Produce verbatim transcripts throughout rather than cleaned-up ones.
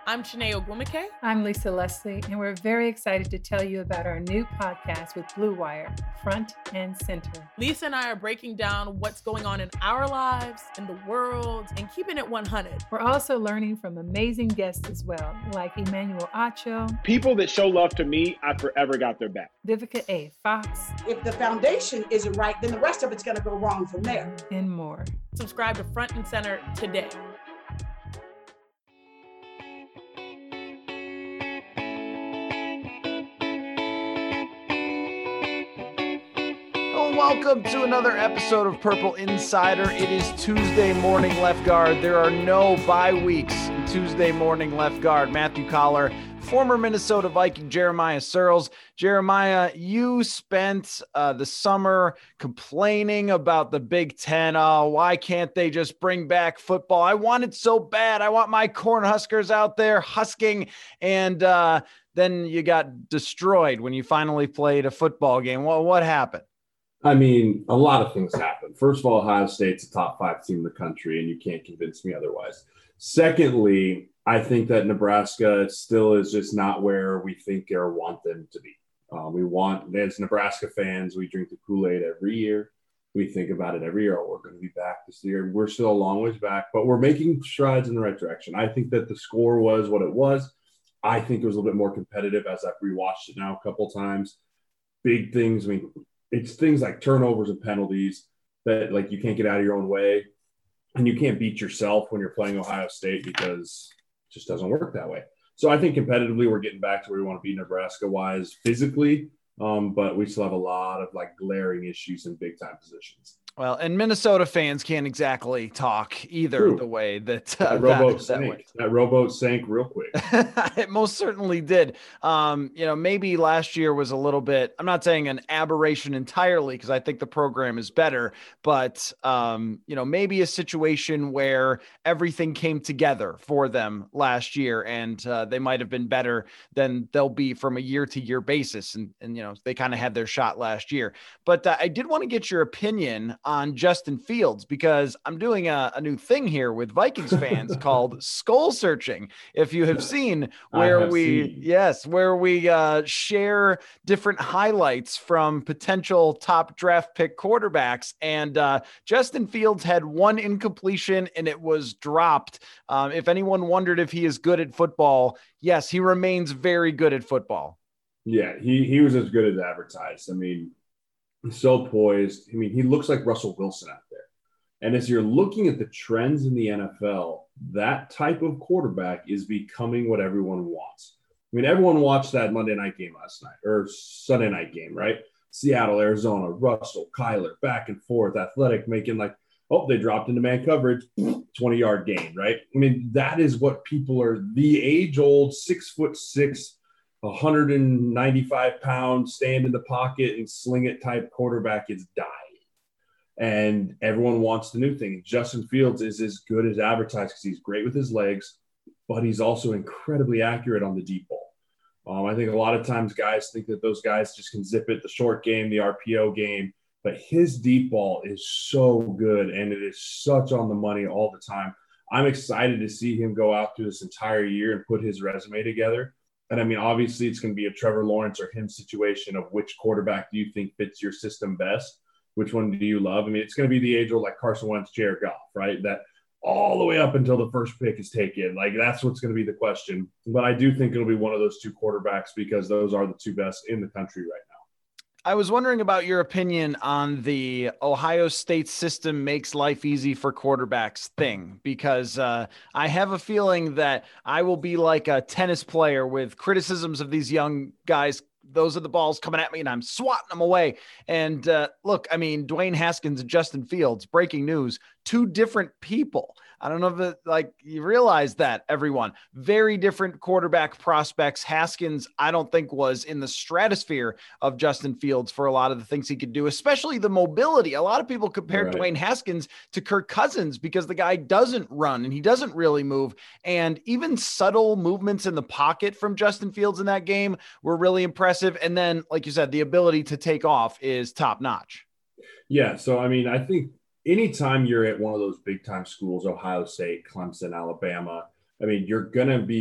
I'm Shanae Ogwumike. I'm Lisa Leslie, and we're very excited to tell you about our new podcast with Blue Wire, Front and Center. Lisa and I are breaking down what's going on in our lives, in the world, and keeping it one hundred. We're also learning from amazing guests as well, like Emmanuel Acho. People that show love to me, I forever got their back. Vivica A. Fox. If the foundation isn't right, then the rest of it's going to go wrong from there. And more. Subscribe to Front and Center today. Welcome to another episode of Purple Insider. It is Tuesday morning left guard. There are no bye weeks in Tuesday morning left guard. Matthew Collar, former Minnesota Viking Jeremiah Searles. Jeremiah, you spent uh, the summer complaining about the Big Ten. Oh, why can't they just bring back football? I want it so bad. I want my Cornhuskers out there husking. And uh, then you got destroyed when you finally played a football game. Well, what happened? I mean, a lot of things happen. First of all, Ohio State's a top five team in the country, and you can't convince me otherwise. Secondly, I think that Nebraska still is just not where we think or want them to be. Uh, we want, as Nebraska fans, we drink the Kool-Aid every year. We think about it every year. Oh, we're going to be back this year. We're still a long ways back, but we're making strides in the right direction. I think that the score was what it was. I think it was a little bit more competitive as I've rewatched it now a couple times. Big things. I mean, it's things like turnovers and penalties that, like, you can't get out of your own way, and you can't beat yourself when you're playing Ohio State because it just doesn't work that way. So I think competitively we're getting back to where we want to be Nebraska-wise physically, um, but we still have a lot of, like, glaring issues in big-time positions. Well, and Minnesota fans can't exactly talk either. True. The way that uh, that rowboat that, sank. That, that rowboat sank real quick. It most certainly did. Um, you know, maybe last year was a little bit, I'm not saying an aberration entirely, because I think the program is better, but, um, you know, maybe a situation where everything came together for them last year, and uh, they might have been better than they'll be from a year to year basis. And, and you know, they kind of had their shot last year. But uh, I did want to get your opinion on Justin Fields, because I'm doing a, a new thing here with Vikings fans called Skull Searching. If you have seen where have we, seen. yes, where we uh, share different highlights from potential top draft pick quarterbacks. And uh, Justin Fields had one incompletion and it was dropped. Um, if anyone wondered if he is good at football, yes, he remains very good at football. Yeah, he, he was as good as advertised. I mean, he's so poised. I mean, he looks like Russell Wilson out there. And as you're looking at the trends in the N F L, that type of quarterback is becoming what everyone wants. I mean, everyone watched that Monday night game last night, or Sunday night game, right? Seattle, Arizona, Russell, Kyler, back and forth, athletic, making like, oh, they dropped into man coverage, twenty-yard gain, right? I mean, that is what people are, the age-old six foot six, one hundred ninety-five pounds, stand in the pocket and sling it type quarterback is dying. And everyone wants the new thing. Justin Fields is as good as advertised because he's great with his legs, but he's also incredibly accurate on the deep ball. Um, I think a lot of times guys think that those guys just can zip it, the short game, the R P O game, but his deep ball is so good and it is such on the money all the time. I'm excited to see him go out through this entire year and put his resume together. And I mean, obviously it's going to be a Trevor Lawrence or him situation of which quarterback do you think fits your system best? Which one do you love? I mean, it's going to be the age old like Carson Wentz, Jared Goff, right? That all the way up until the first pick is taken. Like, that's what's going to be the question. But I do think it'll be one of those two quarterbacks because those are the two best in the country right now. I was wondering about your opinion on the Ohio State system makes life easy for quarterbacks thing, because uh, I have a feeling that I will be like a tennis player with criticisms of these young guys. Those are the balls coming at me and I'm swatting them away. And uh, look, I mean, Dwayne Haskins and Justin Fields, breaking news, two different people. I don't know if it, like you realize that, everyone. Very different quarterback prospects. Haskins, I don't think, was in the stratosphere of Justin Fields for a lot of the things he could do, especially the mobility. A lot of people compared right. Dwayne Haskins to Kirk Cousins because the guy doesn't run and he doesn't really move. And even subtle movements in the pocket from Justin Fields in that game were really impressive. And then, like you said, the ability to take off is top notch. Yeah. So, I mean, I think anytime you're at one of those big time schools, Ohio State, Clemson, Alabama, I mean, you're going to be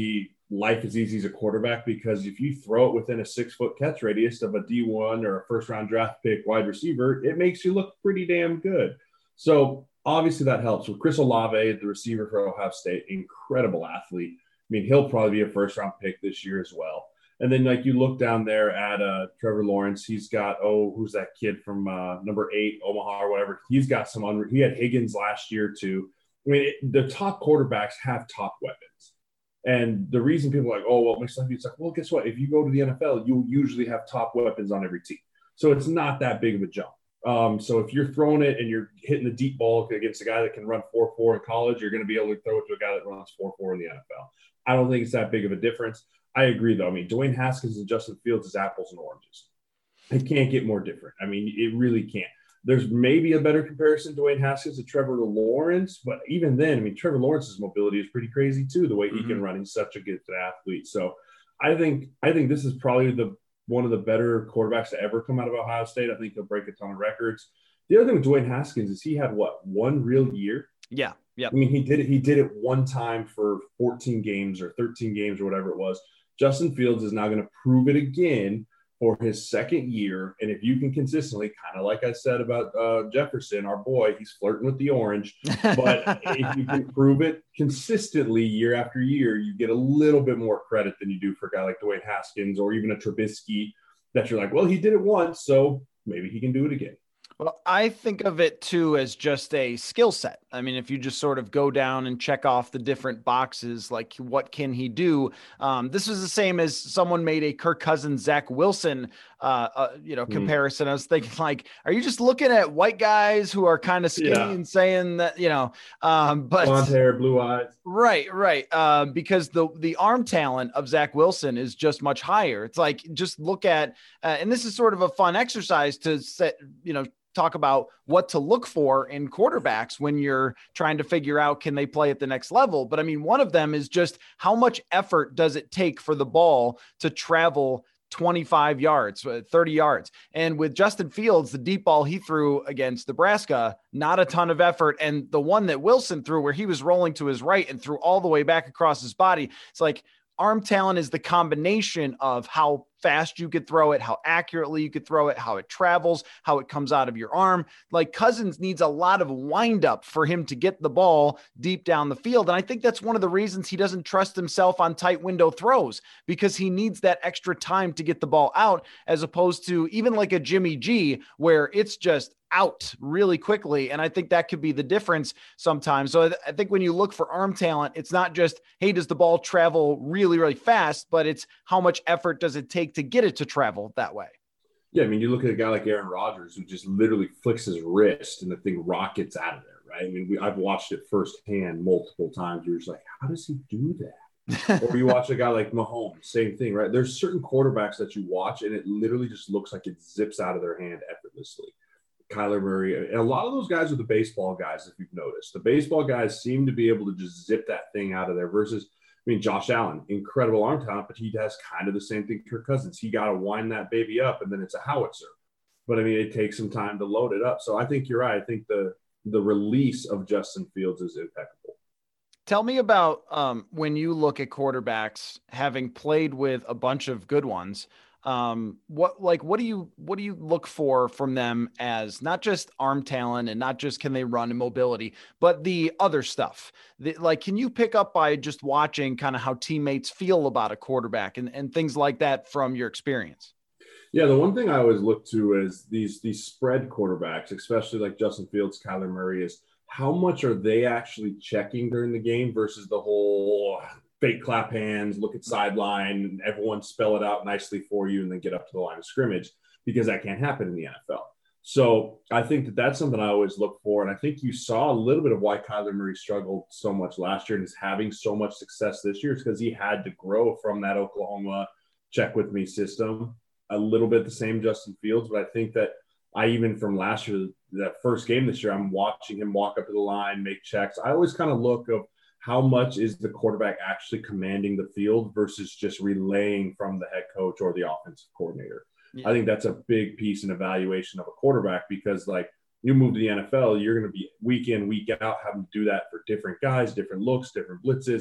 life is easy as a quarterback, because if you throw it within a six foot catch radius of a D one or a first round draft pick wide receiver, it makes you look pretty damn good. So obviously that helps. With Chris Olave, the receiver for Ohio State, incredible athlete. I mean, he'll probably be a first round pick this year as well. And then, like, you look down there at uh, Trevor Lawrence. He's got, oh, who's that kid from uh, number eight, Omaha or whatever. He's got some – he had Higgins last year too. I mean, it, the top quarterbacks have top weapons. And the reason people are like, oh, well, it makes life – it's like, well, guess what? If you go to the N F L, you'll usually have top weapons on every team. So it's not that big of a jump. Um, so if you're throwing it and you're hitting the deep ball against a guy that can run four four in college, you're going to be able to throw it to a guy that runs four four in the N F L. I don't think it's that big of a difference. I agree, though. I mean, Dwayne Haskins and Justin Fields is apples and oranges. It can't get more different. I mean, it really can't. There's maybe a better comparison, Dwayne Haskins to Trevor Lawrence, but even then, I mean, Trevor Lawrence's mobility is pretty crazy too, the way he mm-hmm. can run. He's such a good athlete. So I think I think this is probably the one of the better quarterbacks to ever come out of Ohio State. I think he'll break a ton of records. The other thing with Dwayne Haskins is he had, what, one real year? Yeah. Yeah. I mean, he did it. He did it one time for fourteen games or thirteen games or whatever it was. Justin Fields is now going to prove it again for his second year. And if you can consistently, kind of like I said about uh, Jefferson, our boy, he's flirting with the orange. But if you can prove it consistently year after year, you get a little bit more credit than you do for a guy like Dwayne Haskins or even a Trubisky that you're like, well, he did it once, so maybe he can do it again. Well, I think of it too as just a skill set. I mean, if you just sort of go down and check off the different boxes, like what can he do? Um, this is the same as someone made a Kirk Cousins, Zach Wilson, uh, uh, you know, comparison. Mm. I was thinking, like, are you just looking at white guys who are kind of skinny yeah. and saying that, you know, um, but blonde hair, blue eyes. Right, right. Uh, because the the arm talent of Zach Wilson is just much higher. It's like, just look at, uh, and this is sort of a fun exercise to set, you know, talk about what to look for in quarterbacks when you're trying to figure out, can they play at the next level? But I mean, one of them is just how much effort does it take for the ball to travel twenty-five yards, thirty yards. And with Justin Fields, the deep ball he threw against Nebraska, not a ton of effort. And the one that Wilson threw where he was rolling to his right and threw all the way back across his body, it's like, arm talent is the combination of how fast you could throw it, how accurately you could throw it, how it travels, how it comes out of your arm. Like, Cousins needs a lot of wind up for him to get the ball deep down the field. And I think that's one of the reasons he doesn't trust himself on tight window throws, because he needs that extra time to get the ball out, as opposed to even like a Jimmy G, where it's just out really quickly. And I think that could be the difference sometimes. So I think when you look for arm talent, it's not just, hey, does the ball travel really, really fast, but it's how much effort does it take to get it to travel that way. Yeah, I mean, you look at a guy like Aaron Rodgers, who just literally flicks his wrist and the thing rockets out of there, right? I mean, we, I've watched it firsthand multiple times. You're just like, how does he do that? Or you watch a guy like Mahomes, same thing, right? There's certain quarterbacks that you watch and it literally just looks like it zips out of their hand effortlessly. Kyler Murray, and a lot of those guys are the baseball guys, if you've noticed. The baseball guys seem to be able to just zip that thing out of there versus, I mean, Josh Allen, incredible arm talent, but he has kind of the same thing Kirk Cousins. He got to wind that baby up, and then it's a howitzer. But, I mean, it takes some time to load it up. So I think you're right. I think the the release of Justin Fields is impeccable. Tell me about um, when you look at quarterbacks, having played with a bunch of good ones, um, what, like, what do you, what do you look for from them as not just arm talent and not just can they run and mobility, but the other stuff? The, like, can you pick up by just watching kind of how teammates feel about a quarterback and, and things like that from your experience? Yeah, the one thing I always look to is these, these spread quarterbacks, especially like Justin Fields, Kyler Murray, is how much are they actually checking during the game versus the whole fake clap hands, look at sideline, and everyone spell it out nicely for you and then get up to the line of scrimmage, because that can't happen in the N F L. So I think that that's something I always look for. And I think you saw a little bit of why Kyler Murray struggled so much last year and is having so much success this year, is because he had to grow from that Oklahoma check with me system. A little bit the same Justin Fields, but I think that I even from last year, that first game this year, I'm watching him walk up to the line, make checks. I always kind of look of how much is the quarterback actually commanding the field versus just relaying from the head coach or the offensive coordinator. Yeah. I think that's a big piece in evaluation of a quarterback, because like you move to the N F L, you're going to be week in, week out having to do that for different guys, different looks, different blitzes.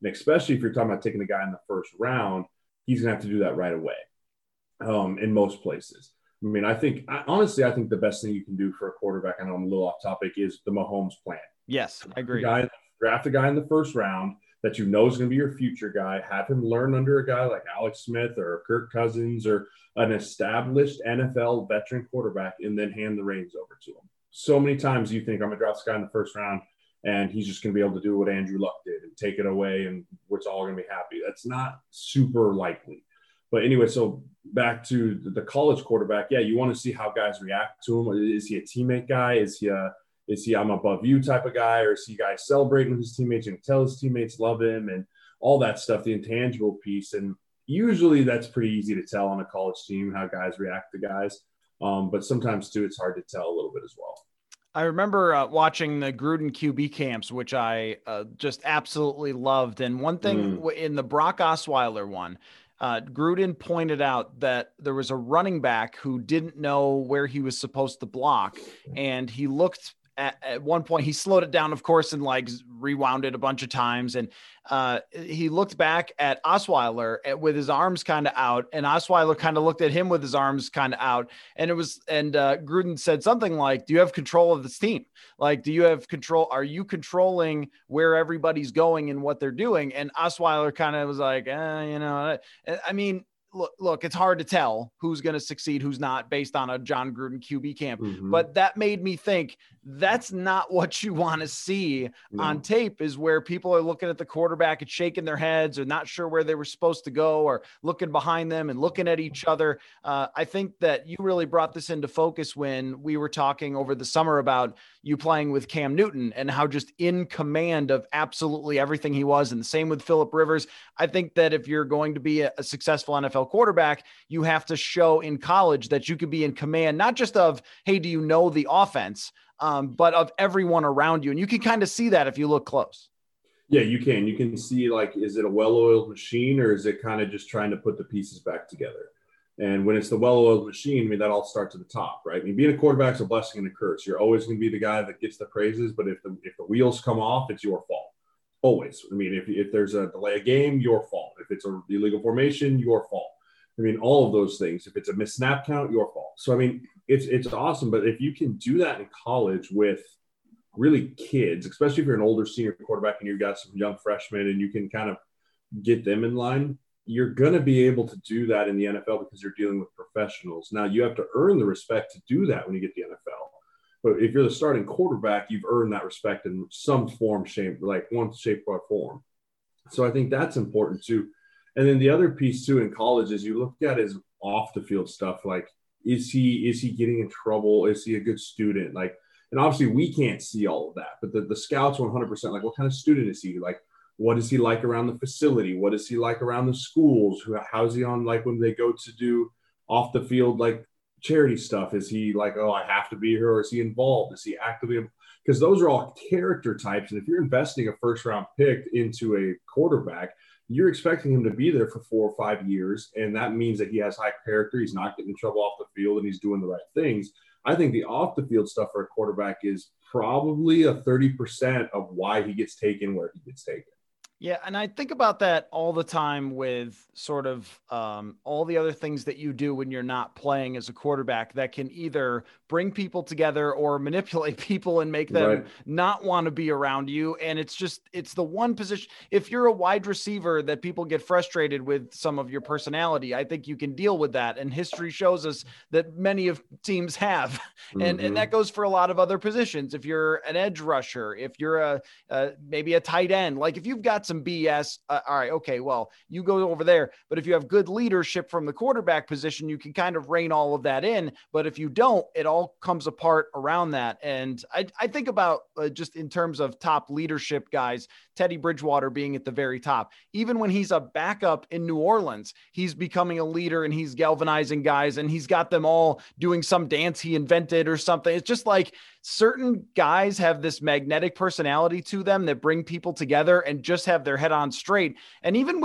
And especially if you're talking about taking a guy in the first round, he's going to have to do that right away um, in most places. I mean, I think, I, honestly, I think the best thing you can do for a quarterback, I know I'm a little off topic, is the Mahomes plan. Yes, I agree. Guy, draft a guy in the first round that you know is going to be your future guy. Have him learn under a guy like Alex Smith or Kirk Cousins or an established N F L veteran quarterback, and then hand the reins over to him. So many times you think, I'm going to draft this guy in the first round, and he's just going to be able to do what Andrew Luck did and take it away, and we're all going to be happy. That's not super likely. But anyway, so back to the college quarterback. Yeah, you want to see how guys react to him. Is he a teammate guy? Is he a Is he I'm above you type of guy, or is he a guy celebrating with his teammates and tell his teammates love him and all that stuff, the intangible piece? And usually that's pretty easy to tell on a college team, how guys react to guys. Um, but sometimes too, it's hard to tell a little bit as well. I remember uh, watching the Gruden Q B camps, which I uh, just absolutely loved. And one thing mm. in the Brock Osweiler one, Uh, Gruden pointed out that there was a running back who didn't know where he was supposed to block. And he looked at, at one point, he slowed it down, of course, and like rewound it a bunch of times. And uh, he looked back at Osweiler at, with his arms kind of out, and Osweiler kind of looked at him with his arms kind of out. And it was, and uh, Gruden said something like, do you have control of this team? Like, do you have control? Are you controlling where everybody's going and what they're doing? And Osweiler kind of was like, eh, you know, I mean, Look, look, it's hard to tell who's going to succeed, who's not, based on a John Gruden Q B camp. Mm-hmm. But that made me think that's not what you want to see no. on tape, is where people are looking at the quarterback and shaking their heads or not sure where they were supposed to go, or looking behind them and looking at each other. Uh, I think that you really brought this into focus when we were talking over the summer about you playing with Cam Newton and how just in command of absolutely everything he was. And the same with Phillip Rivers. I think that if you're going to be a, a successful N F L quarterback, you have to show in college that you could be in command, not just of, hey, do you know the offense, um, but of everyone around you. And you can kind of see that if you look close. Yeah, you can. You can see, like, is it a well-oiled machine, or is it kind of just trying to put the pieces back together? And when it's the well-oiled machine, I mean, that all starts at the top, right? I mean, being a quarterback is a blessing and a curse. You're always going to be the guy that gets the praises, but if the if the wheels come off, it's your fault. Always. I mean, if, if there's a delay of game, your fault. If it's a illegal formation, your fault. I mean, all of those things. If it's a missed snap count, your fault. So, I mean, it's it's awesome. But if you can do that in college with really kids, especially if you're an older senior quarterback and you've got some young freshmen and you can kind of get them in line, you're going to be able to do that in the N F L because you're dealing with professionals. Now, you have to earn the respect to do that when you get to the N F L. But if you're the starting quarterback, you've earned that respect in some form, shape, like one shape or form. So I think that's important too. And then the other piece too in college is you look at his off the field stuff. Like, is he is he getting in trouble? Is he a good student? Like, and obviously we can't see all of that, but the, the scouts one hundred percent, like, what kind of student is he? Like, what is he like around the facility? What is he like around the schools? How's he on, like, when they go to do off the field, like, charity stuff? Is he like, oh, I have to be here? Or is he involved? Is he actively? Because those are all character types. And if you're investing a first round pick into a quarterback, you're expecting him to be there for four or five years. And that means that he has high character. He's not getting in trouble off the field and he's doing the right things. I think the off the field stuff for a quarterback is probably a thirty percent of why he gets taken where he gets taken. Yeah. And I think about that all the time with sort of um, all the other things that you do when you're not playing as a quarterback that can either bring people together or manipulate people and make them right. not want to be around you. And it's just, it's the one position. If you're a wide receiver that people get frustrated with some of your personality, I think you can deal with that. And history shows us that many of teams have, mm-hmm. and, and that goes for a lot of other positions. If you're an edge rusher, if you're a, uh, maybe a tight end, like if you've got some B S, uh, all right, okay, well, you go over there. But if you have good leadership from the quarterback position, you can kind of rein all of that in. But if you don't, it all comes apart around that. And I, I think about uh, just in terms of top leadership guys, Teddy Bridgewater being at the very top. Even when he's a backup in New Orleans, he's becoming a leader and he's galvanizing guys and he's got them all doing some dance he invented or something. It's just like certain guys have this magnetic personality to them that bring people together and just have their head on straight. And even with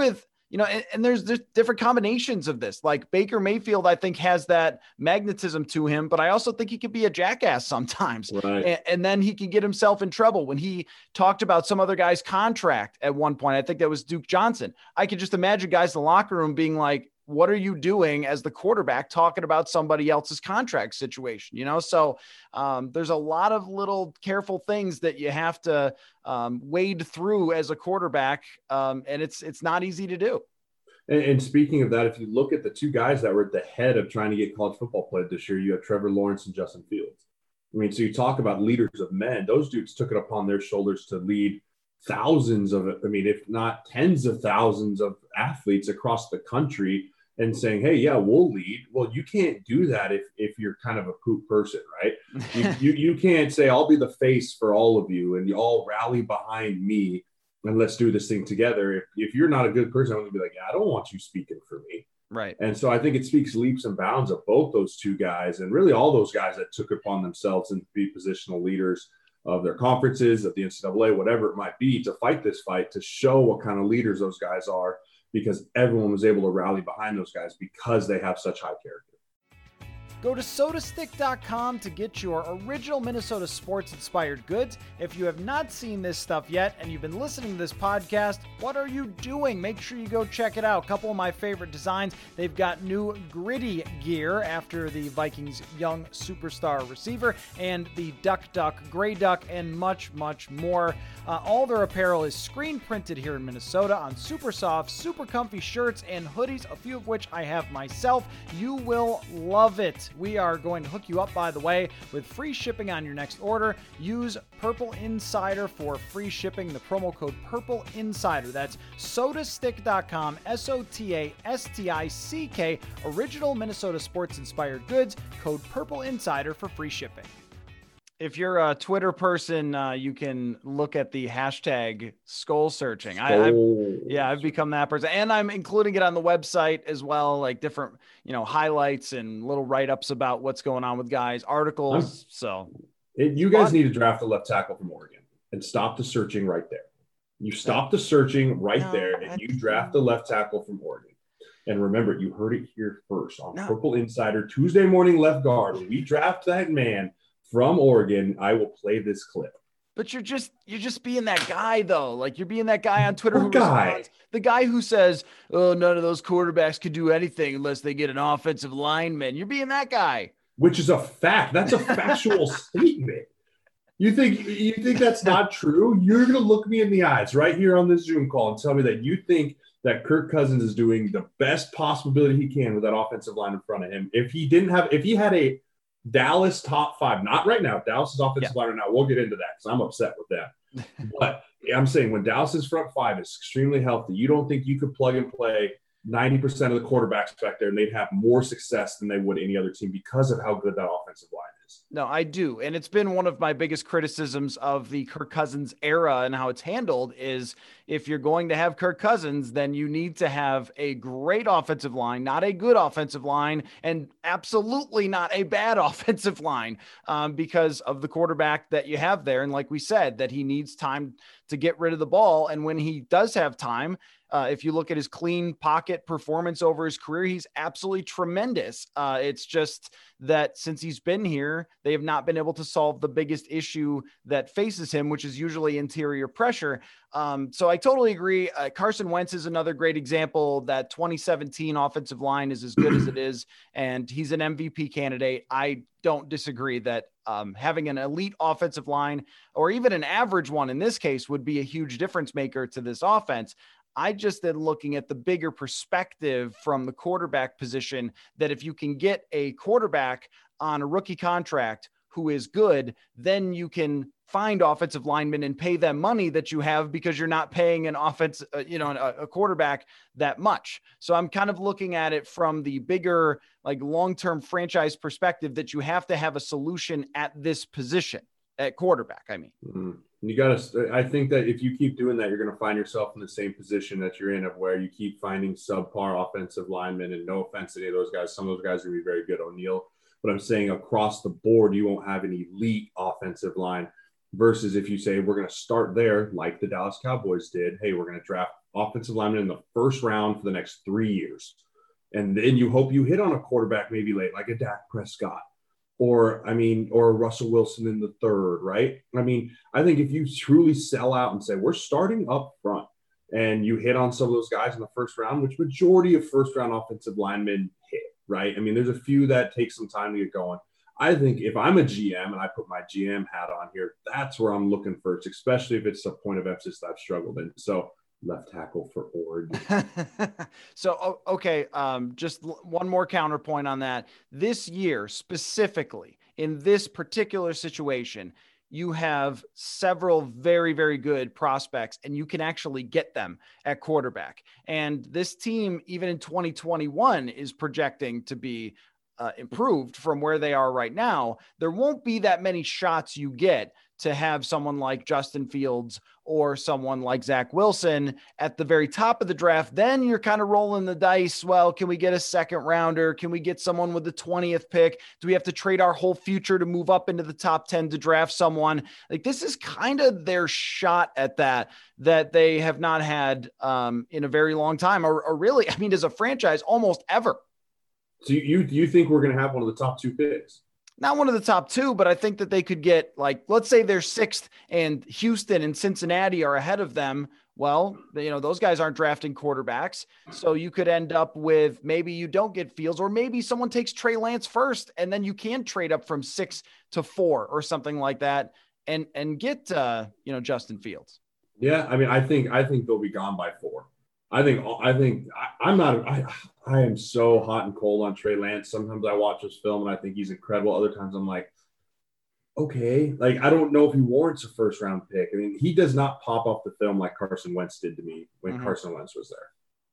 you know, and, and there's, there's different combinations of this. Like Baker Mayfield, I think has that magnetism to him, but I also think he can be a jackass sometimes. Right. And, and then he can get himself in trouble. When he talked about some other guy's contract at one point, I think that was Duke Johnson. I could just imagine guys in the locker room being like, what are you doing as the quarterback talking about somebody else's contract situation? You know, so um, there's a lot of little careful things that you have to um, wade through as a quarterback. Um, and it's, it's not easy to do. And, and speaking of that, if you look at the two guys that were at the head of trying to get college football played this year, you have Trevor Lawrence and Justin Fields. I mean, so you talk about leaders of men, those dudes took it upon their shoulders to lead thousands of, I mean, if not tens of thousands of athletes across the country, and saying, hey, yeah, we'll lead. Well, you can't do that if if you're kind of a poop person, right? you, you you can't say, I'll be the face for all of you and you all rally behind me and let's do this thing together. If, if you're not a good person, I'm going to be like, yeah, I don't want you speaking for me. Right. And so I think it speaks leaps and bounds of both those two guys and really all those guys that took upon themselves and be positional leaders of their conferences, of the N C double A, whatever it might be, to fight this fight, to show what kind of leaders those guys are, because everyone was able to rally behind those guys because they have such high character. Go to soda stick dot com to get your original Minnesota sports-inspired goods. If you have not seen this stuff yet and you've been listening to this podcast, what are you doing? Make sure you go check it out. A couple of my favorite designs. They've got new gritty gear after the Vikings' young superstar receiver and the Duck Duck, Gray Duck, and much, much more. Uh, all their apparel is screen printed here in Minnesota on super soft, super comfy shirts and hoodies, a few of which I have myself. You will love it. We are going to hook you up, by the way, with free shipping on your next order. Use Purple Insider for free shipping. The promo code Purple Insider. That's soda stick dot com, S O T A S T I C K. Original Minnesota sports-inspired goods. Code Purple Insider for free shipping. If you're a Twitter person, uh, you can look at the hashtag skull searching. I, I've, yeah, I've become that person, and I'm including it on the website as well, like different, you know, highlights and little write-ups about what's going on with guys, articles. I'm, so it, you guys need to draft a left tackle from Oregon and stop the searching right there. You stop the searching right no, there, and you draft the left tackle from Oregon. And remember, you heard it here first on no. Purple Insider Tuesday morning left guard. When we draft that man from Oregon, I will play this clip. But you're just you're just being that guy, though. Like, you're being that guy on Twitter what who guy? responds. The guy who says, oh, none of those quarterbacks could do anything unless they get an offensive lineman. You're being that guy. Which is a fact. That's a factual statement. You think you think that's not true? You're going to look me in the eyes right here on this Zoom call and tell me that you think that Kirk Cousins is doing the best possible ability he can with that offensive line in front of him. If he didn't have, if he had a Dallas top five, not right now. Dallas's offensive yeah. line right now. We'll get into that because I'm upset with that. But I'm saying when Dallas's front five is extremely healthy, you don't think you could plug and play ninety percent of the quarterbacks back there and they'd have more success than they would any other team because of how good that offensive line is. No, I do. And it's been one of my biggest criticisms of the Kirk Cousins era and how it's handled is if you're going to have Kirk Cousins, then you need to have a great offensive line, not a good offensive line, and absolutely not a bad offensive line um, because of the quarterback that you have there. And like we said, that he needs time to get rid of the ball. And when he does have time, Uh, if you look at his clean pocket performance over his career, he's absolutely tremendous. Uh, it's just that since he's been here, they have not been able to solve the biggest issue that faces him, which is usually interior pressure. Um, so I totally agree. Uh, Carson Wentz is another great example. That twenty seventeen offensive line is as good as it is, and he's an M V P candidate. I don't disagree that um, having an elite offensive line or even an average one in this case would be a huge difference maker to this offense. I just am looking at the bigger perspective from the quarterback position, that if you can get a quarterback on a rookie contract who is good, then you can find offensive linemen and pay them money that you have because you're not paying an offense, uh, you know, a, a quarterback that much. So I'm kind of looking at it from the bigger, like long-term franchise perspective, that you have to have a solution at this position at quarterback. I mean, mm-hmm. You got to, I think that if you keep doing that, you're going to find yourself in the same position that you're in, of where you keep finding subpar offensive linemen. And no offense to any of those guys, some of those guys are going to be very good, O'Neal. But I'm saying across the board, you won't have an elite offensive line versus if you say we're going to start there like the Dallas Cowboys did. Hey, we're going to draft offensive linemen in the first round for the next three years. And then you hope you hit on a quarterback maybe late, like a Dak Prescott, or, I mean, or Russell Wilson in the third, right? I mean, I think if you truly sell out and say, we're starting up front, and you hit on some of those guys in the first round, which majority of first-round offensive linemen hit, right? I mean, there's a few that take some time to get going. I think if I'm a G M and I put my G M hat on here, that's where I'm looking first, especially if it's a point of emphasis that I've struggled in. So left tackle for Oregon. So, okay, um, just one more counterpoint on that. This year, specifically, in this particular situation, you have several very, very good prospects, and you can actually get them at quarterback. And this team, even in twenty twenty-one, is projecting to be uh, improved from where they are right now. There won't be that many shots you get to have someone like Justin Fields or someone like Zach Wilson at the very top of the draft. Then you're kind of rolling the dice. Well, can we get a second rounder? Can we get someone with the twentieth pick? Do we have to trade our whole future to move up into the top ten to draft someone? Like, this is kind of their shot at that, that they have not had um, in a very long time, or, or really, I mean, as a franchise, almost ever. So you, you think we're going to have one of the top two picks? Not one of the top two, but I think that they could get, like, let's say they're sixth and Houston and Cincinnati are ahead of them. Well, you know, those guys aren't drafting quarterbacks. So you could end up with, maybe you don't get Fields, or maybe someone takes Trey Lance first, and then you can trade up from six to four or something like that and, and get, uh, you know, Justin Fields. Yeah. I mean, I think, I think they'll be gone by four. I think, I think I, I'm not, I, I am so hot and cold on Trey Lance. Sometimes I watch this film and I think he's incredible. Other times I'm like, okay, like, I don't know if he warrants a first round pick. I mean, he does not pop off the film like Carson Wentz did to me when mm-hmm. Carson Wentz was there.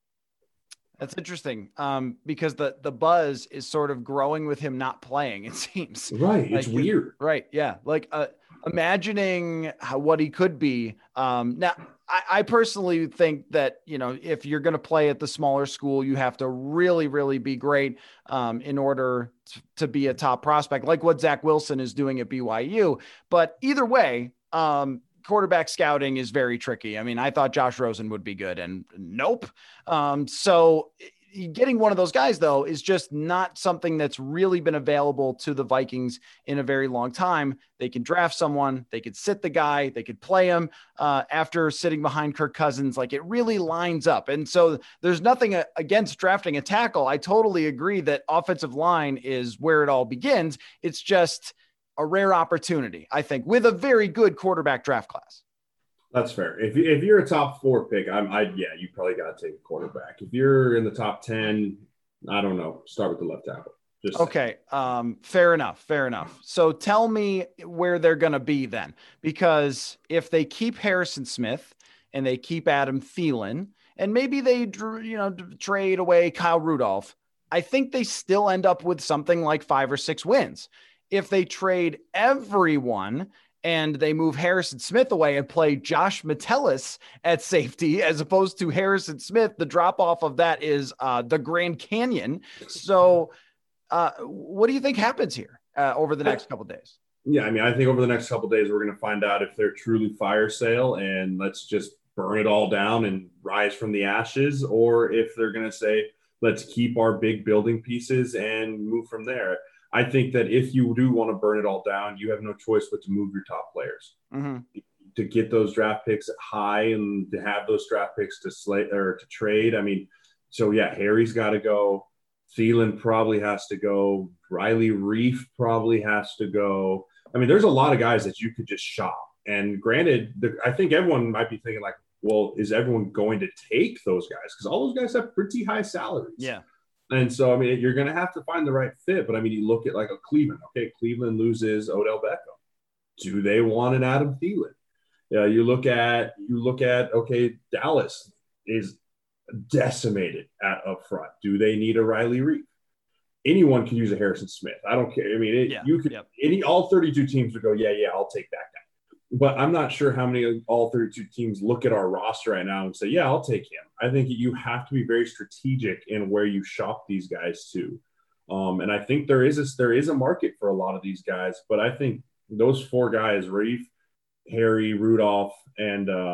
That's interesting, um, because the, the buzz is sort of growing with him not playing, it seems. Right. Like, it's weird. Right. Yeah. Like, uh, imagining how, what he could be. Um, now, I, I personally think that, you know, if you're going to play at the smaller school, you have to really, really be great um, in order t- to be a top prospect, like what Zach Wilson is doing at B Y U. But either way, um, quarterback scouting is very tricky. I mean, I thought Josh Rosen would be good, and nope. Um, so getting one of those guys, though, is just not something that's really been available to the Vikings in a very long time. They can draft someone, they could sit the guy, they could play him uh, after sitting behind Kirk Cousins. Like, it really lines up. And so there's nothing a- against drafting a tackle. I totally agree that offensive line is where it all begins. It's just a rare opportunity, I think, with a very good quarterback draft class. That's fair. If you, if you're a top four pick, I'm, I yeah, you probably got to take a quarterback. If you're in the top ten, I don't know. Start with the left tackle. Just okay. Um, fair enough. Fair enough. So tell me where they're going to be then, because if they keep Harrison Smith and they keep Adam Thielen, and maybe they, you know, trade away Kyle Rudolph, I think they still end up with something like five or six wins. If they trade everyone and they move Harrison Smith away and play Josh Metellus at safety, as opposed to Harrison Smith, the drop off of that is uh, the Grand Canyon. So uh, what do you think happens here uh, over the next couple of days? Yeah, I mean, I think over the next couple of days, we're going to find out if they're truly fire sale and let's just burn it all down and rise from the ashes, or if they're going to say, let's keep our big building pieces and move from there. I think that if you do want to burn it all down, you have no choice but to move your top players mm-hmm. to get those draft picks high and to have those draft picks to slay or to trade. I mean, so yeah, Harry's got to go. Thielen probably has to go. Riley Reef probably has to go. I mean, there's a lot of guys that you could just shop. And granted, the, I think everyone might be thinking like, well, is everyone going to take those guys? Because all those guys have pretty high salaries. Yeah. And so, I mean, you're going to have to find the right fit. But, I mean, you look at like a Cleveland. Okay, Cleveland loses Odell Beckham. Do they want an Adam Thielen? Yeah, you look at, you look at, okay, Dallas is decimated at up front. Do they need a Riley Reef? Anyone can use a Harrison Smith. I don't care. I mean, it, yeah, you could, yep. any, all thirty-two teams would go, yeah, yeah, I'll take that guy. But I'm not sure how many of all thirty-two teams look at our roster right now and say, yeah, I'll take him. I think you have to be very strategic in where you shop these guys to. Um, and I think there is a, there is a market for a lot of these guys, but I think those four guys, Reef, Harry, Rudolph, and um,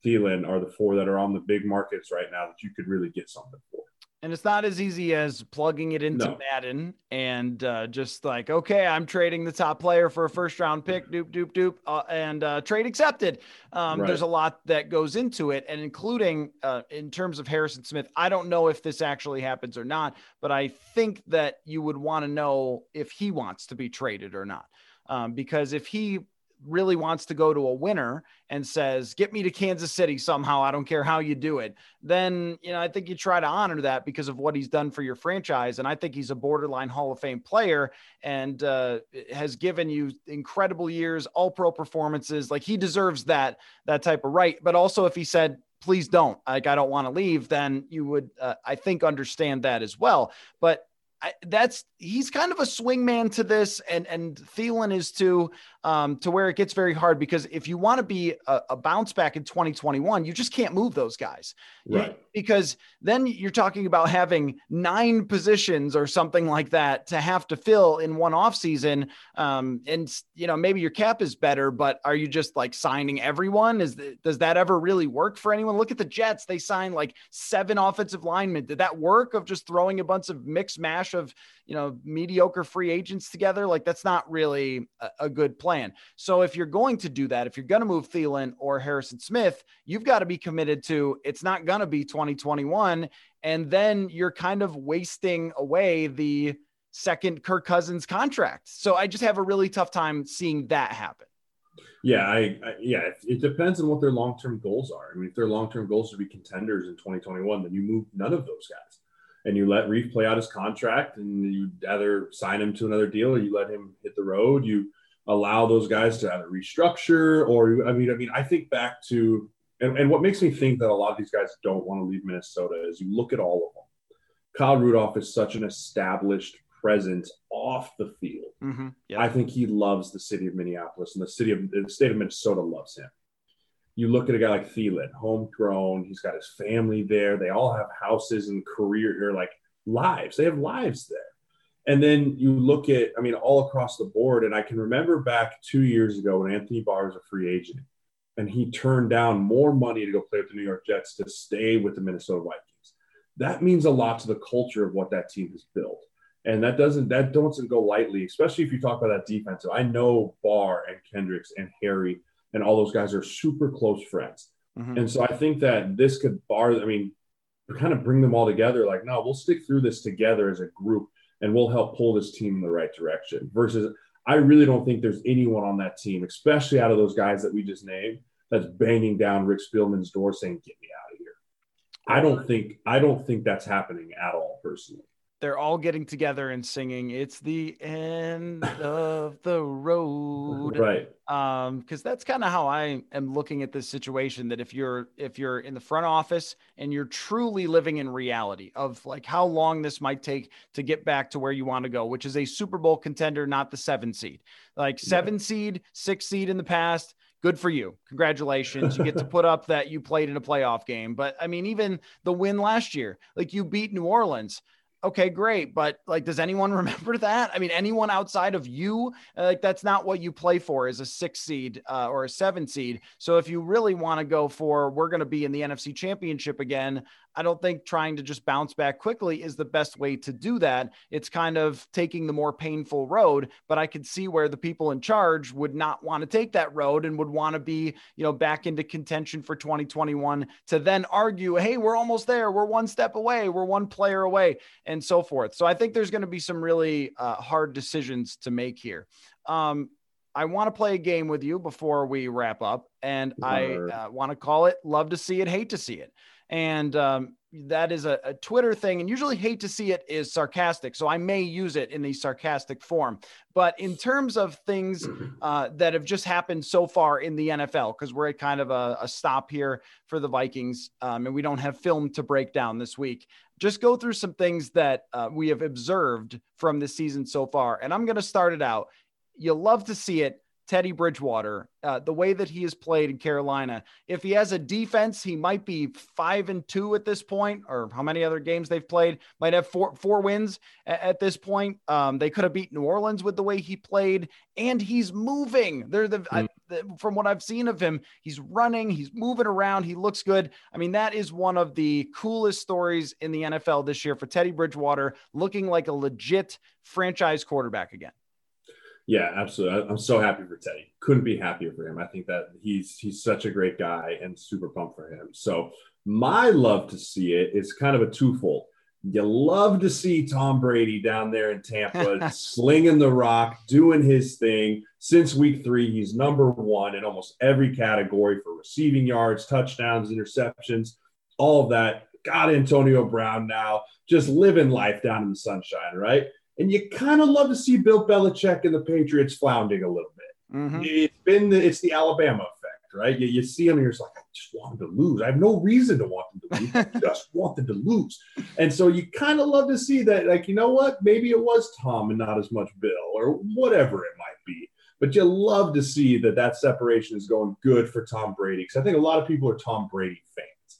Thielen are the four that are on the big markets right now that you could really get something for. And it's not as easy as plugging it into No. Madden and uh, just like, okay, I'm trading the top player for a first round pick, doop, doop, doop, uh, and uh, trade accepted. Um, Right. There's a lot that goes into it. And including uh, in terms of Harrison Smith, I don't know if this actually happens or not, but I think that you would want to know if he wants to be traded or not. Um, because if he really wants to go to a winner and says, get me to Kansas City somehow, I don't care how you do it, then, you know, I think you try to honor that because of what he's done for your franchise. And I think he's a borderline Hall of Fame player and uh, has given you incredible years, all pro performances. Like he deserves that, that type of right. But also if he said, please don't, like, I don't want to leave, then you would, uh, I think, understand that as well. But I, that's he's kind of a swing man to this, and and Thielen is too, um, to where it gets very hard because if you want to be a, a bounce back in twenty twenty-one, you just can't move those guys, Right? You, because then you're talking about having nine positions or something like that to have to fill in one offseason. Um, and you know maybe your cap is better, but are you just like signing everyone? Is the, does that ever really work for anyone? Look at the Jets; they signed like seven offensive linemen. Did that work? Of just throwing a bunch of mixed mash of you know mediocre free agents together? Like that's not really a, a good plan. So if you're going to do that, if you're going to move Thielen or Harrison Smith, you've got to be committed to it's not going to be twenty twenty-one, and then you're kind of wasting away the second Kirk Cousins contract. So I just have a really tough time seeing that happen. Yeah, I, I yeah, it, it depends on what their long-term goals are. I mean, if their long-term goals to be contenders in twenty twenty-one, then you move none of those guys. And you let Reef play out his contract, and you either sign him to another deal or you let him hit the road. You allow those guys to either restructure or, I mean, I mean, I think back to, and, and what makes me think that a lot of these guys don't want to leave Minnesota is you look at all of them. Kyle Rudolph is such an established presence off the field. Mm-hmm. Yep. I think he loves the city of Minneapolis, and the city of the state of Minnesota loves him. You look at a guy like Thielen, homegrown. He's got his family there. They all have houses and career or like lives. They have lives there. And then you look at, I mean, all across the board. And I can remember back two years ago when Anthony Barr was a free agent and he turned down more money to go play with the New York Jets to stay with the Minnesota Vikings. That means a lot to the culture of what that team has built. And that doesn't, that doesn't go lightly, especially if you talk about that defensive. I know Barr and Kendricks and Harry and all those guys are super close friends. Mm-hmm. And so I think that this could bar, I mean, kind of bring them all together. Like, no, we'll stick through this together as a group and we'll help pull this team in the right direction. Versus, I really don't think there's anyone on that team, especially out of those guys that we just named, that's banging down Rick Spielman's door saying, get me out of here. I don't think, I don't think that's happening at all, personally. They're all getting together and singing, it's the end of the road. Right. Um, because that's kind of how I am looking at this situation, that if you're if you're in the front office and you're truly living in reality of like how long this might take to get back to where you want to go, which is a Super Bowl contender, not the seven seed. Like seven right. seed, six seed in the past. Good for you. Congratulations. You get to put up that you played in a playoff game. But I mean, even the win last year, like you beat New Orleans. Okay, great. But like, does anyone remember that? I mean, anyone outside of you, uh, like that's not what you play for as a six seed uh, or a seven seed. So if you really want to go for, we're going to be in the N F C Championship again, I don't think trying to just bounce back quickly is the best way to do that. It's kind of taking the more painful road, but I could see where the people in charge would not want to take that road and would want to be, you know, back into contention for twenty twenty-one to then argue, hey, we're almost there. We're one step away. We're one player away and so forth. So I think there's going to be some really uh, hard decisions to make here. Um, I want to play a game with you before we wrap up, and I uh, want to call it love to see it, hate to see it. And um, that is a, a Twitter thing. And usually hate to see it is sarcastic. So I may use it in the sarcastic form. But in terms of things uh, that have just happened so far in the N F L, because we're at kind of a, a stop here for the Vikings um, and we don't have film to break down this week, just go through some things that uh, we have observed from this season so far. And I'm going to start it out. You'll love to see it. Teddy Bridgewater, uh, the way that he has played in Carolina. If he has a defense, he might be five and two at this point, or how many other games they've played, might have four, four wins at, at this point. Um, they could have beat New Orleans with the way he played, and he's moving. They're the, mm. I, from what I've seen of him, he's running, he's moving around, he looks good. I mean, that is one of the coolest stories in the N F L this year for Teddy Bridgewater, looking like a legit franchise quarterback again. Yeah, absolutely. I'm so happy for Teddy. Couldn't be happier for him. I think that he's he's such a great guy and super pumped for him. So my love to see it is kind of a twofold. You love to see Tom Brady down there in Tampa slinging the rock, doing his thing. Since week three, he's number one in almost every category for receiving yards, touchdowns, interceptions, all of that. Got Antonio Brown now, just living life down in the sunshine, right? And you kind of love to see Bill Belichick and the Patriots floundering a little bit. Mm-hmm. It's been the, it's the Alabama effect, right? You, you see them and you're just like, I just want them to lose. I have no reason to want them to lose. I just want them to lose. And so you kind of love to see that, like, you know what? Maybe it was Tom and not as much Bill or whatever it might be. But you love to see that that separation is going good for Tom Brady, because I think a lot of people are Tom Brady fans.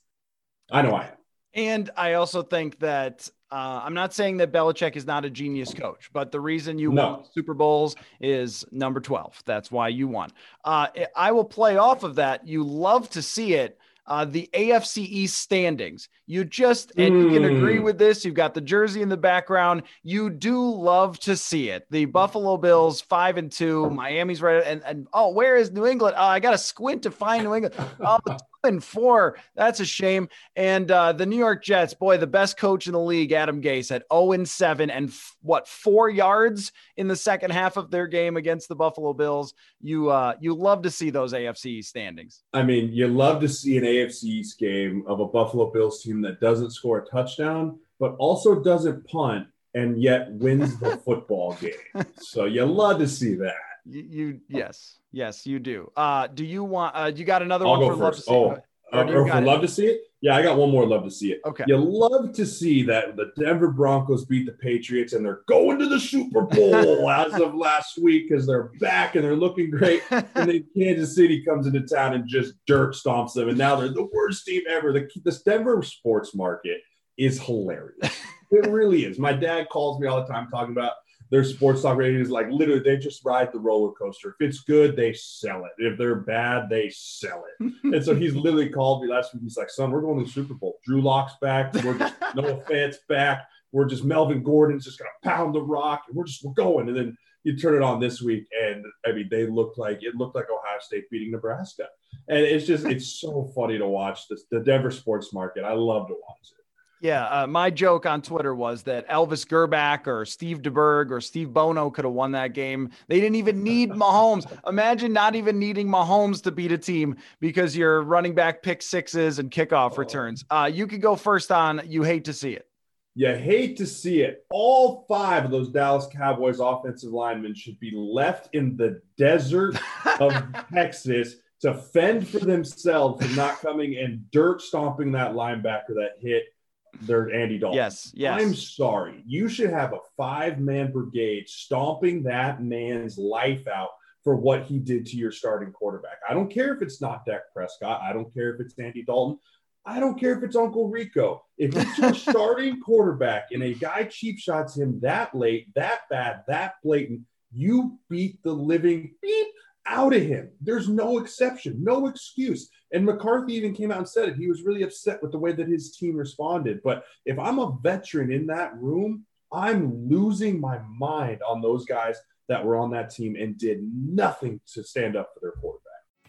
I know I am. And I also think that uh, I'm not saying that Belichick is not a genius coach, but the reason you no. won Super Bowls is number twelve. That's why you won. Uh, I will play off of that. You love to see it. Uh, the A F C East standings. You just, and you can agree with this. You've got the jersey in the background. You do love to see it. The Buffalo Bills, five and two, Miami's right. And, and oh, where is New England? Oh, I got to squint to find New England. Oh, two and four. That's a shame. And uh, the New York Jets, boy, the best coach in the league, Adam Gase, had oh and seven and f- what, four yards in the second half of their game against the Buffalo Bills. You, uh, you love to see those A F C East standings. I mean, you love to see an A F C East game of a Buffalo Bills team that doesn't score a touchdown, but also doesn't punt and yet wins the football game. So you love to see that. You, you yes, yes, you do. Uh, do you want? Uh, you got another I'll one go for love to first. see? Oh, or or, or for it? love to see it? Yeah, I got one more. Love to see it. Okay. You love to see that the Denver Broncos beat the Patriots and they're going to the Super Bowl as of last week because they're back and they're looking great. And then Kansas City comes into town and just dirt stomps them, and now they're the worst team ever. The this Denver sports market is hilarious. It really is. My dad calls me all the time talking about their sports talk radio is like literally they just ride the roller coaster. If it's good, they sell it. If they're bad, they sell it. And so he's literally called me last week. He's like, son, we're going to the Super Bowl. Drew Lock's back. We're just Noah Fant's back. We're just Melvin Gordon's just gonna pound the rock, and we're just we're going. And then you turn it on this week, and I mean they look like it looked like Ohio State beating Nebraska. And it's just it's so funny to watch this the Denver sports market. I love to watch it. Yeah, uh, my joke on Twitter was that Elvis Gerbach or Steve DeBerg or Steve Bono could have won that game. They didn't even need Mahomes. Imagine not even needing Mahomes to beat a team because you're running back pick sixes and kickoff returns. Uh, you could go first on you hate to see it. You hate to see it. All five of those Dallas Cowboys offensive linemen should be left in the desert of Texas to fend for themselves from not coming and dirt stomping that linebacker that hit They're Andy Dalton. Yes, yes. I'm sorry. You should have a five-man brigade stomping that man's life out for what he did to your starting quarterback. I don't care if it's not Dak Prescott. I don't care if it's Andy Dalton. I don't care if it's Uncle Rico. If it's your starting quarterback and a guy cheap shots him that late, that bad, that blatant, you beat the living beep out of him. There's no exception, no excuse. And McCarthy even came out and said it. He was really upset with the way that his team responded. But if I'm a veteran in that room, I'm losing my mind on those guys that were on that team and did nothing to stand up for their quarterback.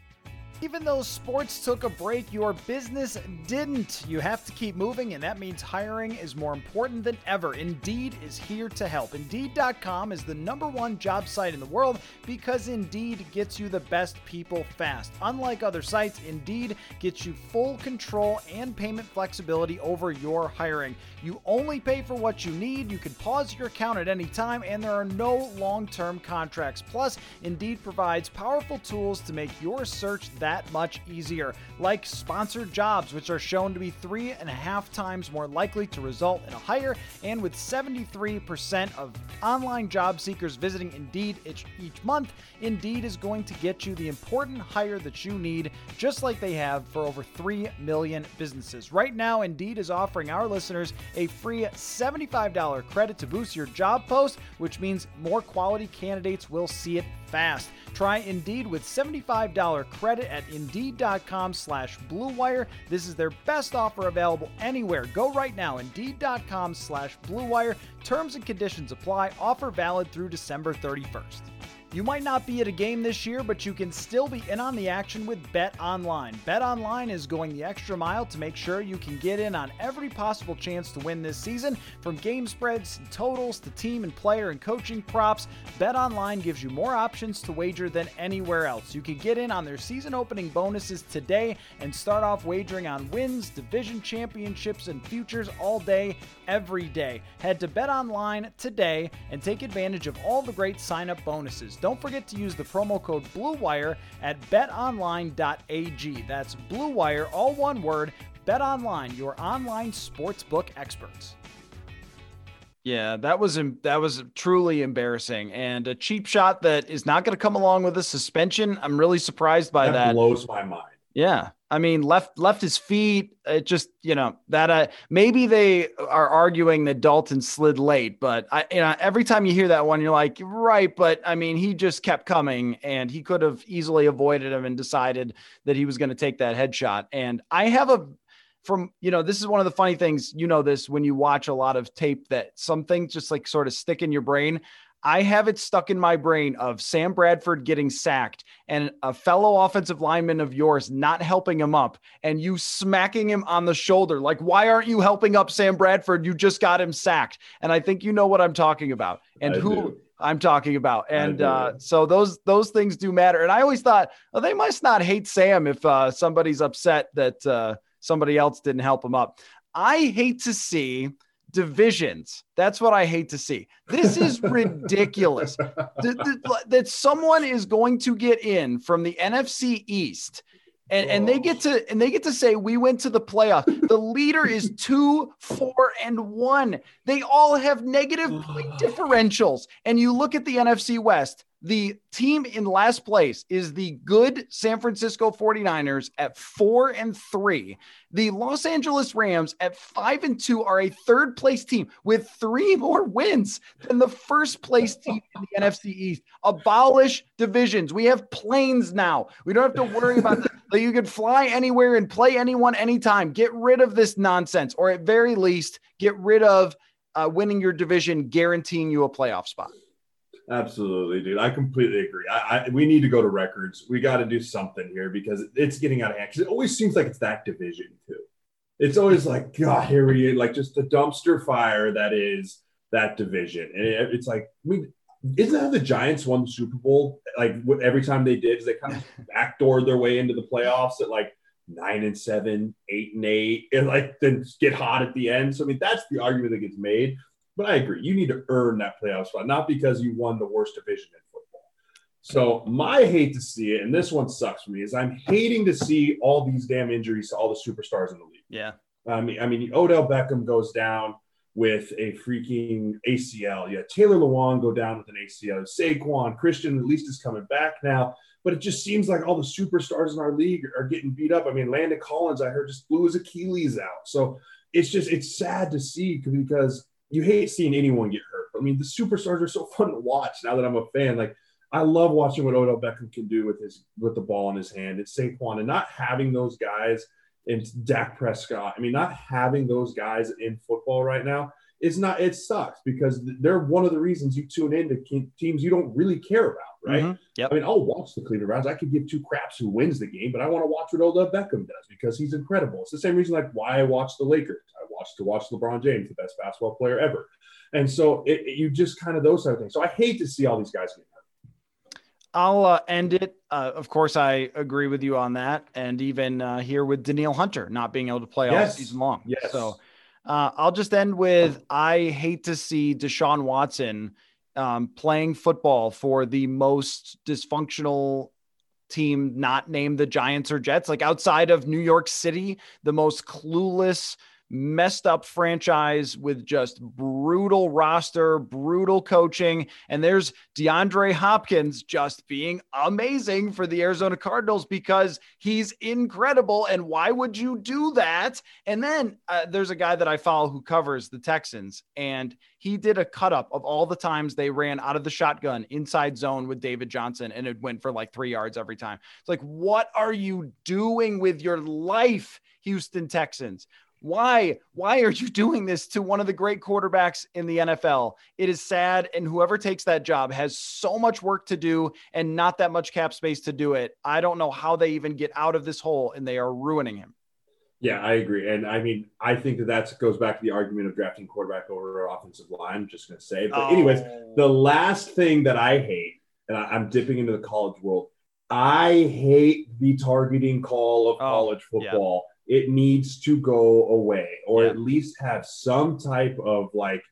Even though sports took a break, your business didn't. You have to keep moving, and that means hiring is more important than ever. Indeed is here to help. Indeed dot com is the number one job site in the world because Indeed gets you the best people fast. Unlike other sites, Indeed gets you full control and payment flexibility over your hiring. You only pay for what you need. You can pause your account at any time, and there are no long-term contracts. Plus, Indeed provides powerful tools to make your search that much easier, like sponsored jobs, which are shown to be three and a half times more likely to result in a hire. And with seventy-three percent of online job seekers visiting Indeed each, each month, Indeed is going to get you the important hire that you need, just like they have for over three million businesses. Right now, Indeed is offering our listeners a free seventy-five dollars credit to boost your job post, which means more quality candidates will see it fast. Try Indeed with seventy-five dollars credit at Indeed.com slash Blue Wire. This is their best offer available anywhere. Go right now, Indeed.com slash Blue Wire. Terms and conditions apply. Offer valid through December thirty-first. You might not be at a game this year, but you can still be in on the action with BetOnline. BetOnline is going the extra mile to make sure you can get in on every possible chance to win this season. From game spreads, totals, to team and player and coaching props, BetOnline gives you more options to wager than anywhere else. You can get in on their season opening bonuses today and start off wagering on wins, division championships, and futures all day, every day. Head to BetOnline today and take advantage of all the great sign-up bonuses. Don't forget to use the promo code BlueWire at bet online dot a g. That's BlueWire, all one word. BetOnline, your online sportsbook experts. Yeah, that was that was truly embarrassing, and a cheap shot that is not going to come along with a suspension. I'm really surprised by that. That blows my mind. Yeah. I mean, left left his feet. It just, you know, that uh, maybe they are arguing that Dalton slid late, but I, you know, every time you hear that one, you're like, right. But I mean, he just kept coming, and he could have easily avoided him and decided that he was going to take that headshot. And I have a, from, you know, this is one of the funny things, you know, this when you watch a lot of tape, that some things just like sort of stick in your brain. I have it stuck in my brain of Sam Bradford getting sacked and a fellow offensive lineman of yours not helping him up and you smacking him on the shoulder. Like, why aren't you helping up Sam Bradford? You just got him sacked. And I think you know what I'm talking about and I who do. I'm talking about. And uh, so those, those things do matter. And I always thought, well, they must not hate Sam if uh, somebody's upset that uh, somebody else didn't help him up. I hate to see divisions. That's what I hate to see. This is ridiculous that, that someone is going to get in from the N F C East and, and they get to, and they get to say, we went to the playoff. The leader is two, four, and one. They all have negative point differentials. And you look at the N F C West, the team in last place is the good San Francisco forty-niners at four and three. The Los Angeles Rams at five and two are a third place team with three more wins than the first place team in the N F C East. Abolish divisions. We have planes now. We don't have to worry about that. Like, you can fly anywhere and play anyone anytime. Get rid of this nonsense, or at very least get rid of uh, winning your division, guaranteeing you a playoff spot. Absolutely, dude. I completely agree. I, I we need to go to records. We got to do something here because it's getting out of hand. Because it always seems like it's that division too. It's always like, God, here we like just a dumpster fire that is that division. And it, it's like, I mean, isn't that how the Giants won the Super Bowl? Like every time they did, they kind of backdoored their way into the playoffs at like nine and seven, eight and eight, and like then get hot at the end. So I mean, that's the argument that gets made. But I agree. You need to earn that playoff spot, not because you won the worst division in football. So my hate to see it, and this one sucks for me, is I'm hating to see all these damn injuries to all the superstars in the league. Yeah. I mean, I mean, Odell Beckham goes down with a freaking A C L. Yeah, Taylor Lewan go down with an A C L. Saquon, Christian at least is coming back now. But it just seems like all the superstars in our league are getting beat up. I mean, Landon Collins, I heard, just blew his Achilles out. So it's just, it's sad to see because you hate seeing anyone get hurt. I mean, the superstars are so fun to watch now that I'm a fan. Like, I love watching what Odell Beckham can do with his with the ball in his hand. It's Saquon, and not having those guys and Dak Prescott. I mean, not having those guys in football right now is not, it sucks because they're one of the reasons you tune in to teams you don't really care about, right? Mm-hmm. Yep. I mean, I'll watch the Cleveland Browns. I could give two craps who wins the game, but I want to watch what Odell Beckham does because he's incredible. It's the same reason like why I watch the Lakers. I watch to watch LeBron James, the best basketball player ever. And so it, it, you just kind of those type of things. So I hate to see all these guys get hurt. I'll uh, end it. Uh, of course, I agree with you on that. And even uh, here with Danielle Hunter not being able to play yes. all season long. Yes. So uh, I'll just end with, I hate to see Deshaun Watson um, playing football for the most dysfunctional team, not named the Giants or Jets, like outside of New York City, the most clueless, messed up franchise with just brutal roster, brutal coaching. And there's DeAndre Hopkins just being amazing for the Arizona Cardinals because he's incredible. And why would you do that? And then uh, there's a guy that I follow who covers the Texans, and he did a cut up of all the times they ran out of the shotgun inside zone with David Johnson, and it went for like three yards every time. It's like, what are you doing with your life, Houston Texans? Why, why are you doing this to one of the great quarterbacks in the N F L? It is sad. And whoever takes that job has so much work to do and not that much cap space to do it. I don't know how they even get out of this hole, and they are ruining him. Yeah, I agree. And I mean, I think that that goes back to the argument of drafting quarterback over offensive line. I'm just going to say, but anyways, Oh. the last thing that I hate, and I, I'm dipping into the college world, I hate the targeting call of Oh, college football. It needs to go away, or Yeah. at least have some type of like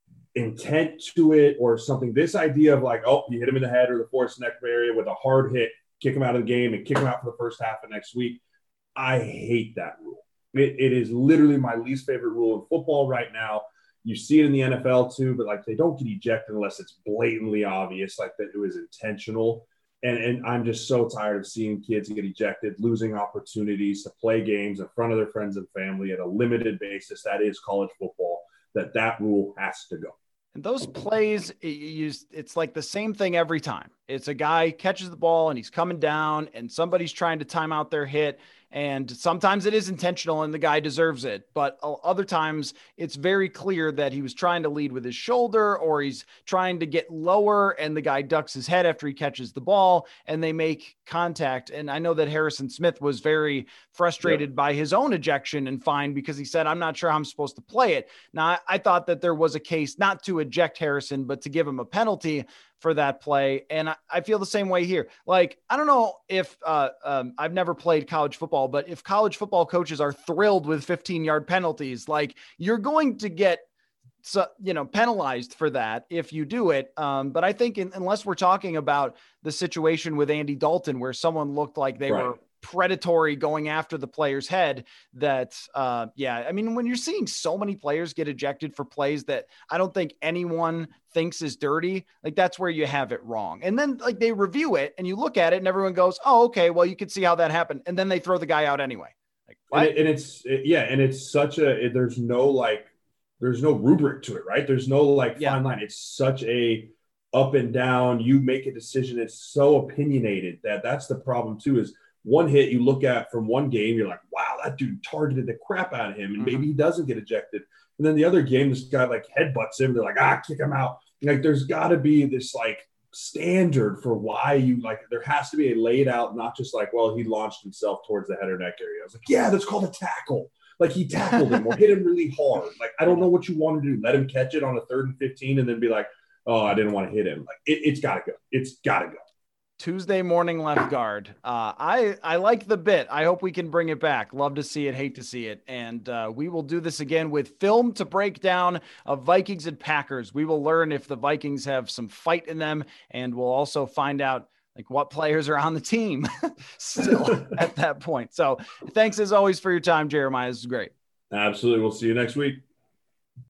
intent to it or something. This idea of like, oh, you hit him in the head or the forced neck area with a hard hit, kick him out of the game and kick him out for the first half of next week. I hate that rule. It, it is literally my least favorite rule in football right now. You see it in the N F L too, but like they don't get ejected unless it's blatantly obvious, like that it was intentional. And, and I'm just so tired of seeing kids get ejected, losing opportunities to play games in front of their friends and family at a limited basis. That is college football, that that rule has to go. And those plays, it, you, it's like the same thing every time. It's a guy catches the ball and he's coming down and somebody's trying to time out their hit. And sometimes it is intentional and the guy deserves it. But other times it's very clear that he was trying to lead with his shoulder, or he's trying to get lower and the guy ducks his head after he catches the ball and they make contact. And I know that Harrison Smith was very frustrated yep. by his own ejection and fine because he said, I'm not sure how I'm supposed to play it. Now, I, I thought that there was a case not to eject Harrison, but to give him a penalty for that play. And I, I feel the same way here. Like, I don't know if uh, um, I've never played college football, but if college football coaches are thrilled with fifteen yard penalties, like you're going to get, so, you know, penalized for that if you do it. Um, but I think in, unless we're talking about the situation with Andy Dalton, where someone looked like they right. were predatory going after the player's head, that uh yeah I mean, when you're seeing so many players get ejected for plays that I don't think anyone thinks is dirty, like that's where you have it wrong. And then like they review it and you look at it and everyone goes, oh, okay, well, you could see how that happened, and then they throw the guy out anyway. Like, what? And, it, and it's it, yeah and it's such a it, there's no like there's no rubric to it, right? There's no like yeah. fine line. It's such a up and down, you make a decision. It's so opinionated that that's the problem too, is one hit you look at from one game, you're like, wow, that dude targeted the crap out of him, and mm-hmm. maybe he doesn't get ejected. And then the other game, this guy like headbutts him. They're like, ah, kick him out. Like, there's got to be this like standard for why you like. There has to be a laid out, not just like, well, he launched himself towards the head or neck area. I was like, yeah, that's called a tackle. Like he tackled him or hit him really hard. Like, I don't know what you want to do. Let him catch it on a third and fifteen, and then be like, oh, I didn't want to hit him. Like it, it's got to go. It's got to go. Tuesday morning left guard. Uh, I, I like the bit. I hope we can bring it back. Love to see it. Hate to see it. And uh, we will do this again with film to break down of Vikings and Packers. We will learn if the Vikings have some fight in them, and we'll also find out like what players are on the team still at that point. So thanks as always for your time, Jeremiah. This is great. Absolutely. We'll see you next week.